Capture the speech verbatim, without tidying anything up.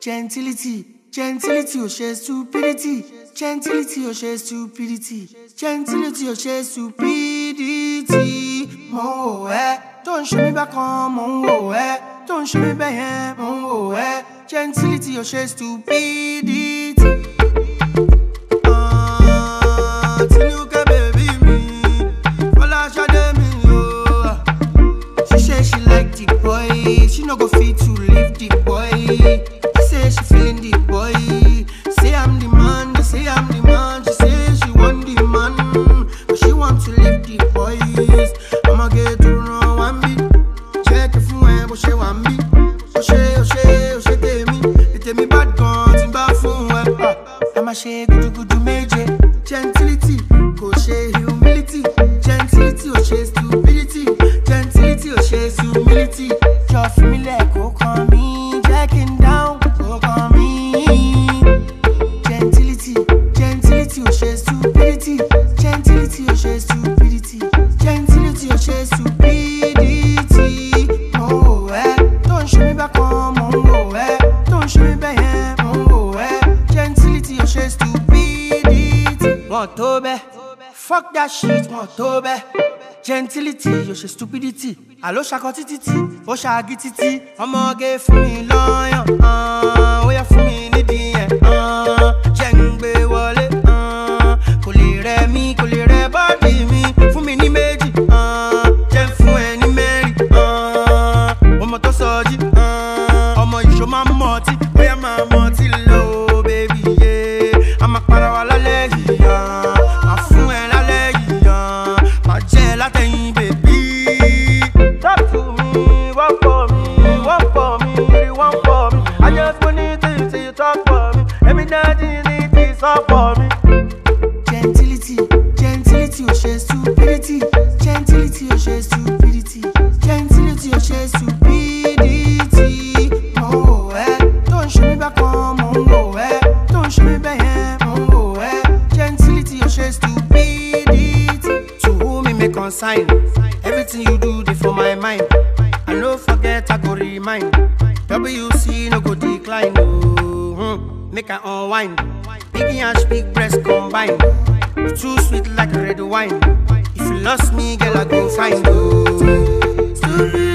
Gentility, gentility, oh she stupidity. Gentility, oh she stupidity. Gentility, oh she stupidity. Mo eh, don't show me back on mo eh. Don't show me back mo eh. Gentility, oh she stupidity. Ah, Tinuka baby me, Ola shade me oh. She say she like the boy, she no go fit to leave the boy. Say she feeling the boy. Say I'm the man, they say I'm the man. She say she want the man, but she want to leave the boys. I'ma get to know one beat. Check if you ain't, but she want me. Oh she, oh she, oh she tell me. They tell me bad guns in bad phone. I'ma shake good good major. Gentility, go she humility. Gentility, oh she stupidity. Gentility, oh she humility. Just feel me like go call me, jacking down. Gentility, oh she stupidity. Gentility, oh she stupidity. Gentility, oh she stupidity. Oh eh, don't show me back on oh eh. Don't show me back here, oh eh. Gentility, oh she stupidity. Want to be, fuck that shit, want to be. Gentility, oh she stupidity. Allo shakoti titi, oh shagi titi. I'ma get for me lion, ah, oh yeah for me nidi eh, ah. Jengbe wale, ah, kolire mi, kolire body mi. Fún mi ní méjì, ah, jẹ́ fún ẹ ní mẹ́rin, ah. Ọmọ tó sọjí, ah, ọmọ ìṣó máa mọtí, bóyá máa mọtí lọ, baby yeah. Àmà para wa lálẹ́ yìí, ah, máa fún ẹ lálẹ́ yìí, ah, máa jẹ́ látẹ̀yìn baby. Talk to me, walk for me, walk for me, really want for me. I just want you to see you talk for me. Every night you need this up for me. Gentility, gentility, oh she stupidity. Gentility, oh she stupidity. Gentility, oh she stupidity. Oh eh, don't show me back on oh eh. Don't show me back here, oh eh. Gentility, oh she stupidity. To whom me make consign, everything you do dey for my mind. I no forget, I go remind. W C no go decline, oh, hmm. Make I unwind. Big ass, big breast combine. Too sweet like red wine. If you lost me, girl, I go find you. Stupid.